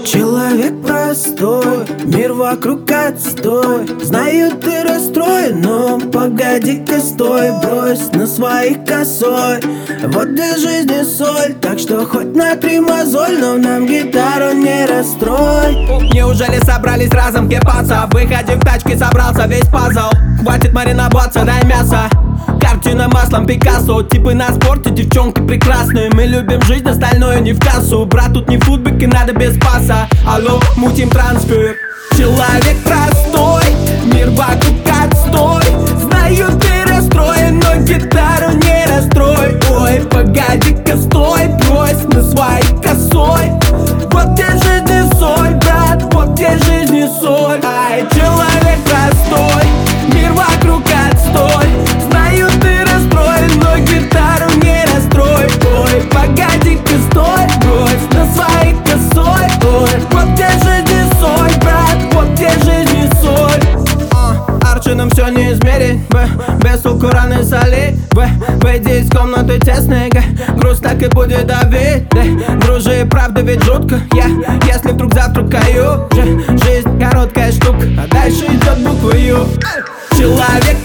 Человек простой, мир вокруг отстой. Знаю, ты расстроен, но погоди-ка стой. Брось на своих косой, вот и жизни соль. Так что хоть натри мозоль, но нам гитару не расстрой. Неужели собрались разом кепаться? Выходи в тачке, собрался весь пазл. Хватит мариноваться, дай мясо. Картина маслом Пикассо. Типы на спорте, девчонки прекрасные. Мы любим жизнь, остальное не в кассу. Брат, тут не футбик и надо без паса. Алло, мутим трансфер. Человек простой, мир вокруг отстой. Знаю, ты расстроен, но гитару не расстрой. Ой, погоди-ка стой, брось на своей косой. Вот где жизни соль, брат, вот где жизни соль. Ай, человек простой, мир вокруг отстой. Знаю, ты расстроен, но гитару не расстрой. Ой, погоди-ка стой, брось на своей косой. Ой, вот где жизни соль, брат, вот где жизни соль. Арчином все не измерить, без толку раны соли. Выйди из комнаты тесной, груз так и будет давить. Дружи, правда ведь жутко, если вдруг завтракаю. Жизнь короткая штука, а дальше идет буква Ю. Человек